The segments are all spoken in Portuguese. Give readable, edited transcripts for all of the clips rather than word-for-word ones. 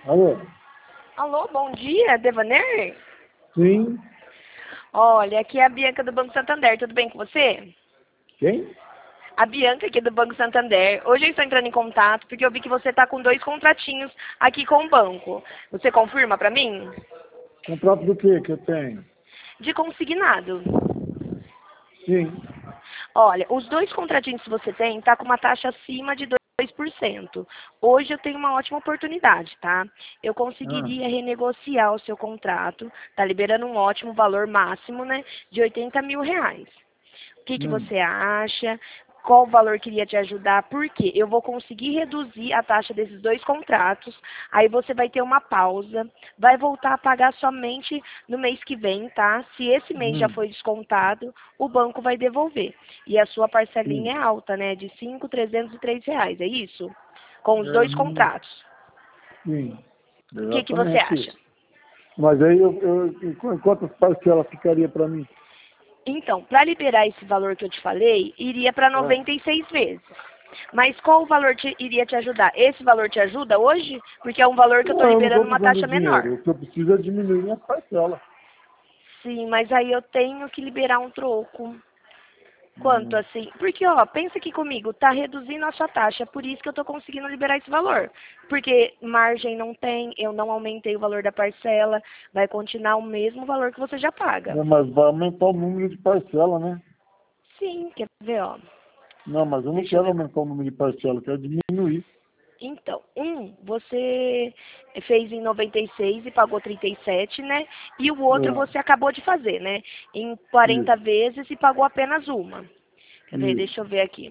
Alô? Alô, bom dia, Devaner? Sim. Olha, aqui é a Bianca do Banco Santander, tudo bem com você? Quem? A Bianca aqui do Banco Santander. Hoje eu estou entrando em contato porque eu vi que você está com 2 contratinhos aqui com o banco. Você confirma para mim? Contrato do quê que eu tenho? De consignado. Sim. Olha, os 2 contratinhos que você tem tá com uma taxa acima de 2%. Hoje eu tenho uma ótima oportunidade, tá? Eu Ah, conseguiria renegociar o seu contrato, tá liberando um ótimo valor máximo, né, de R$ 80.000. O que hum, você acha? Qual valor queria te ajudar? Por quê? Eu vou conseguir reduzir a taxa desses 2 contratos, aí você vai ter uma pausa, vai voltar a pagar somente no mês que vem, tá? Se esse mês já hum, foi descontado, o banco vai devolver. E a sua parcelinha sim. é alta, né? De R$ 5.303, é isso? Com os É, 2 contratos. sim, O que você exatamente acha? isso. Mas aí em quantas parcelas ficaria para mim? Então, para liberar esse valor que eu te falei, iria para É. 96 vezes. Mas qual o valor iria te ajudar? Esse valor te ajuda hoje? Porque é um valor que eu estou Não, eu não liberando estou uma precisando taxa do dinheiro. menor. O que eu preciso é diminuir minha parcela. Sim, mas aí eu tenho que liberar um troco. Quanto Hum. assim? Porque, ó, pensa aqui comigo, tá reduzindo a sua taxa, por isso que eu tô conseguindo liberar esse valor. Porque margem não tem, eu não aumentei o valor da parcela, vai continuar o mesmo valor que você já paga. Não, mas vai aumentar o número de parcela, né? Sim, quer ver, ó. Não, mas eu não Deixa eu quero ver. aumentar o número de parcela, eu quero diminuir. Então, você fez em 96 e pagou 37, né? E o outro É, você acabou de fazer, né? Em 40 isso, vezes e pagou apenas uma. Quer ver? isso. Deixa eu ver aqui.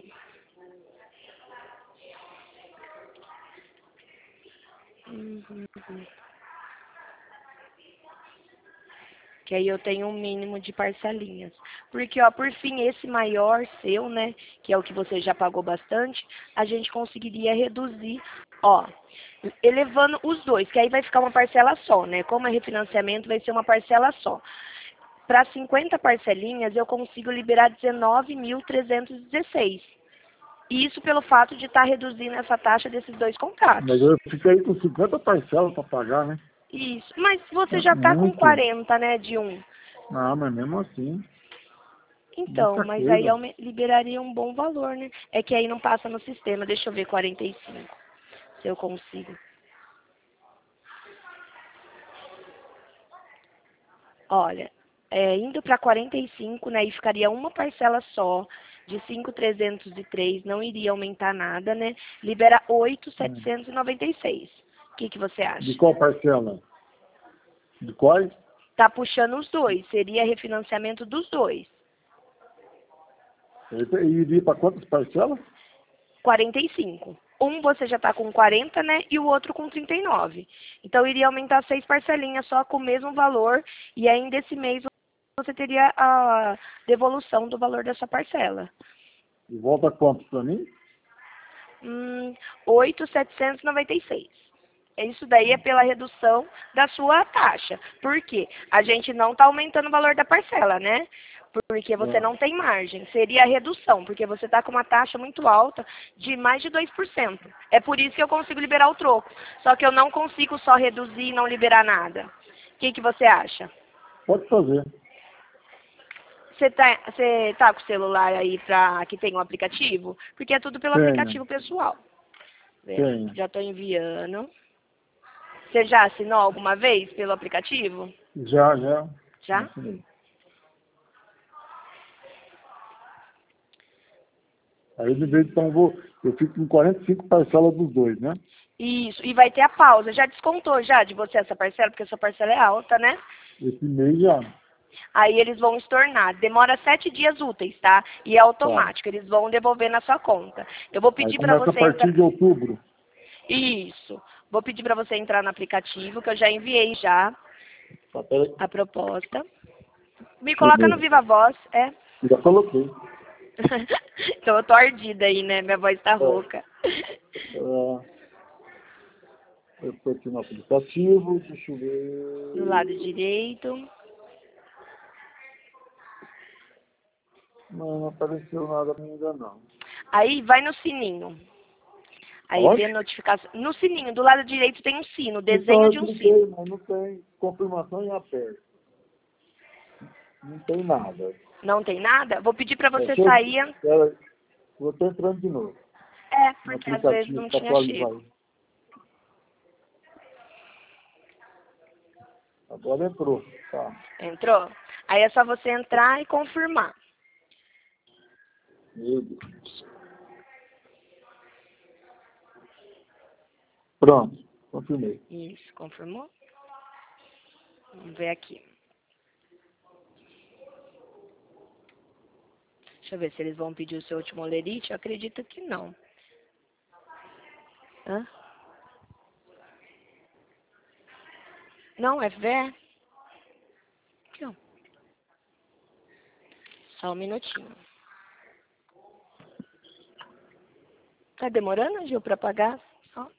Uhum. Que aí eu tenho um mínimo de parcelinhas. Porque, ó, por fim, esse maior seu, né, que é o que você já pagou bastante, a gente conseguiria reduzir, ó, elevando os dois, que aí vai ficar uma parcela só, né? Como é refinanciamento, vai ser uma parcela só. Para 50 parcelinhas, eu consigo liberar 19.316. Isso pelo fato de estar reduzindo essa taxa desses 2 Mas contratos. eu fiquei com 50 parcelas para pagar, né? Isso. Mas você É já está com muito. 40, né, de um. Ah, mas mesmo assim, Então, muita mas aí coisa. liberaria um bom valor, né? É que aí não passa no sistema. Deixa eu ver 45, se eu consigo. Olha, indo para 45, né? E ficaria uma parcela só de 5.303, não iria aumentar nada, né? Libera Hum. 8.796. O que você De acha? qual parcela? De quais? Tá puxando os dois, seria refinanciamento dos dois. Ele iria para quantas parcelas? 45. Um você já está com 40, né? E o outro com 39. Então iria aumentar 6 parcelinhas só com o mesmo valor. E ainda esse mês você teria a devolução do valor dessa parcela. E volta quanto para mim? 8.796. Isso daí é pela redução da sua taxa. Por quê? A gente não está aumentando o valor da parcela, né? Porque você Ah, não tem margem. Seria a redução, porque você está com uma taxa muito alta de mais de 2%. É por isso que eu consigo liberar o troco. Só que eu não consigo só reduzir e não liberar nada. O que você acha? pode fazer. Você tá com o celular aí que tem um aplicativo? Porque é tudo pelo Tenho, aplicativo pessoal. Vendo? tenho. Já estou enviando. Você já assinou alguma vez pelo aplicativo? Já, já. Já? Assinei. Aí de vez então eu fico com 45 parcelas dos dois, né? Isso. E vai ter a pausa. Já descontou já de você essa parcela, porque essa parcela é alta, né? Esse mês já. Aí eles vão estornar. Demora 7 dias úteis, tá? E é Tá. automático. Eles vão devolver na sua conta. Eu vou Aí pedir para começa a você partir entrar. de outubro. Isso. Vou pedir para você entrar no aplicativo, que eu já enviei já Tá, peraí. a proposta. Me Deixa eu coloca no ver. Viva Voz, é? Já coloquei. Então eu tô ardida aí, né? Minha voz tá É, rouca. eu estou aqui no aplicativo, deixa eu No lado ver. direito. Não, não apareceu nada ainda não. Aí vai no sininho. Aí Onde? vê notificação. No sininho, do lado direito tem um sino, Então, desenho eu de um cliquei, sino. mas não tem confirmação em aberto. Não tem nada. Não tem nada? Vou pedir para você Deixa eu, sair. vou estar entrando de novo É, no porque às vezes aplicativo não para tinha atualizar. chego. Agora entrou. Tá. Entrou? Aí é só você entrar e confirmar. Meu Deus. Pronto, confirmei. Isso, confirmou? Vamos ver aqui. Deixa eu ver se eles vão pedir o seu último olerite. Eu acredito que não. Hã? Não, FVE? Aqui, ó. Só um minutinho. Tá demorando, Gil, pra pagar? Ó.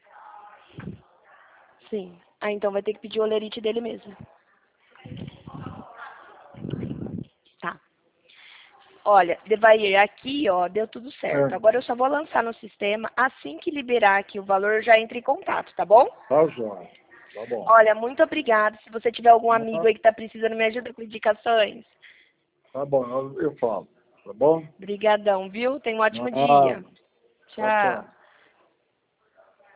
Sim. Ah, então vai ter que pedir o olerite dele mesmo. Tá. Olha, Devair, aqui, ó, deu tudo certo. É, Agora eu só vou lançar no sistema. Assim que liberar aqui o valor, eu já entre em contato, tá bom? tá jóia. Tá bom. Olha, muito obrigada. Se você tiver algum amigo Tá, aí que tá precisando, me ajuda com indicações. tá bom, eu falo. Tá bom? Obrigadão, viu? Tenha um ótimo Ah, dia. tchau, Tchau. tchau.